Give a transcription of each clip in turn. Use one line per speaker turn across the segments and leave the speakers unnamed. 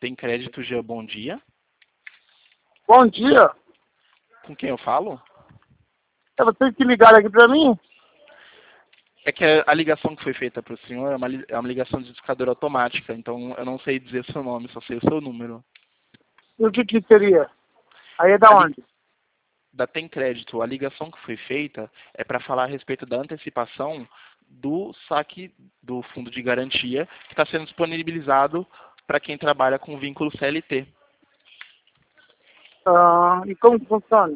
Tem crédito, Jean, bom dia.
Bom dia.
Com quem eu falo?
Você que ligaram aqui pra mim?
É que a ligação que foi feita para o senhor é uma ligação de discadora automática, então eu não sei dizer seu nome, só sei o seu número.
E o que seria? Aí é da onde?
Da Tem Crédito, a ligação que foi feita é para falar a respeito da antecipação do saque do fundo de garantia que está sendo disponibilizado para quem trabalha com vínculo CLT.
E como que funciona?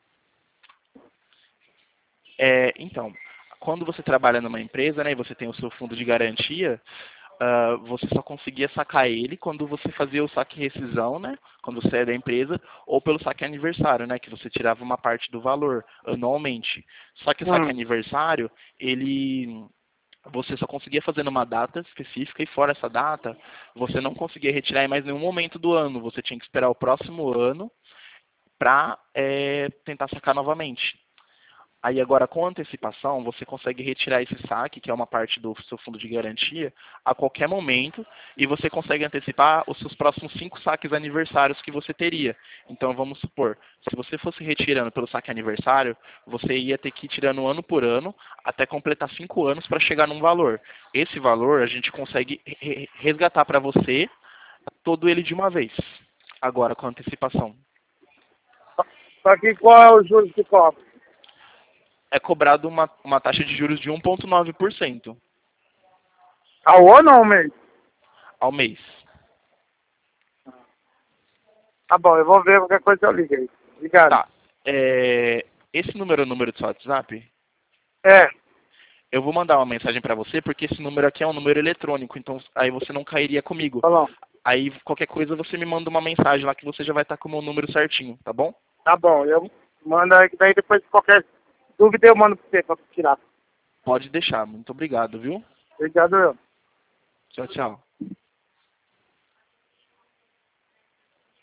Então, quando você trabalha numa empresa, né, e você tem o seu fundo de garantia, você só conseguia sacar ele quando você fazia o saque rescisão, né, quando você é da empresa, ou pelo saque aniversário, né, que você tirava uma parte do valor anualmente. Só que o saque aniversário, você só conseguia fazer numa data específica e fora essa data, você não conseguia retirar em mais nenhum momento do ano. Você tinha que esperar o próximo ano para tentar sacar novamente. Aí agora, com antecipação, você consegue retirar esse saque, que é uma parte do seu fundo de garantia, a qualquer momento, e você consegue antecipar os seus próximos 5 saques aniversários que você teria. Então, vamos supor, se você fosse retirando pelo saque aniversário, você ia ter que ir tirando ano por ano, até completar 5 anos para chegar num valor. Esse valor, a gente consegue resgatar para você todo ele de uma vez, agora com antecipação.
Só que qual é o juros que cobra?
É cobrado uma taxa de juros de 1,9%.
Ao ano ou ao mês?
Ao mês.
Tá bom, eu vou ver qualquer coisa eu ligo aí. Obrigado.
Tá. Esse número é o número do seu WhatsApp?
É.
Eu vou mandar uma mensagem para você, porque esse número aqui é um número eletrônico, então aí você não cairia comigo.
Tá bom.
Aí qualquer coisa você me manda uma mensagem lá que você já vai estar com o meu número certinho, tá bom?
Tá bom, eu mando aí, daí depois qualquer dúvida eu mando pra você pra tirar.
Pode deixar. Muito obrigado, viu?
Obrigado eu.
Tchau, tchau.